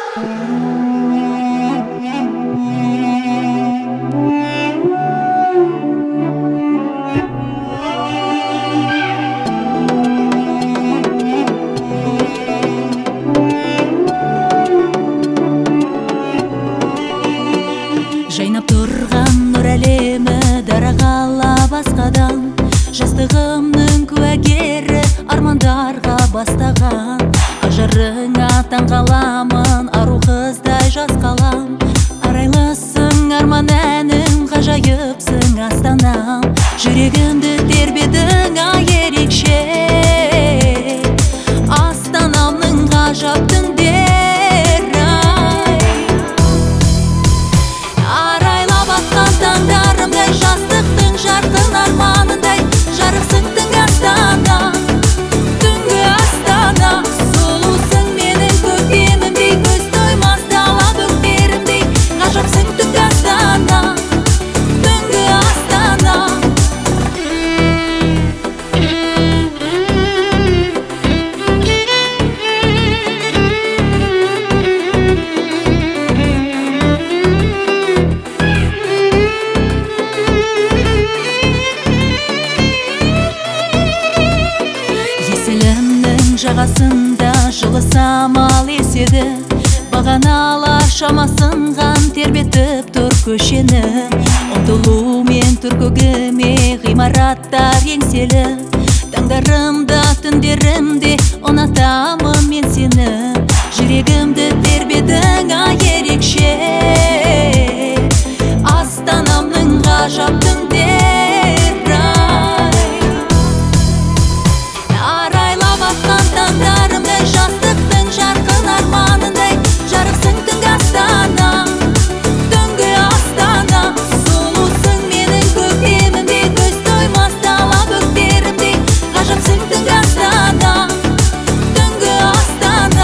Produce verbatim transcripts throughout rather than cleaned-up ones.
Жайнап тұрған нұр әлемі дарағала басқадан, жастығымның куәгері армандарға бастаған. Ажарыңа таң қаламын, ару қыздай жас қалам. Арайлысың арман әнім, ғажайыпсың астанам. Жүрегімді тербедің ай ерекше, астанамның ғажап түндері. Арайлап атқан таңдарымдай, жастықтың жарқын арманындай, жарықсың түнгі астана, түнгі астана. Сұлусың менің көктемімдей, көз тоймас дала бөктерімдей, ғажапсың түнгі астана, түнгі астана. Есілімнің жағасында жылы самал еседі, бағаналар шамасынған тербетіп тұр көшені. Ұмтылумен тұр көгіме ғимараттар еңселі, таңдарымда түндерімде ұнатамын мен сені. Жүрегімді тербедің ай ерекше, астанамның ғажап түндері. Арайлап атқан таңдарымдай, жастықтың жарқын арманындай, жарықсың түнгі астана, түнгі астана. Сұлусың менің көктемімдей, көз тоймас дала бөктерімдей, ғажапсың түнгі астана, түнгі астана.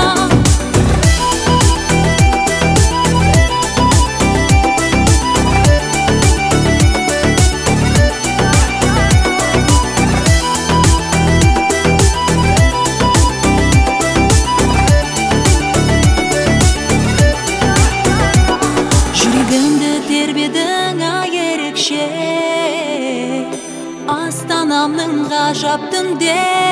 Жүрегімді тербедің ай ерекше, астанамның ғажап түндері.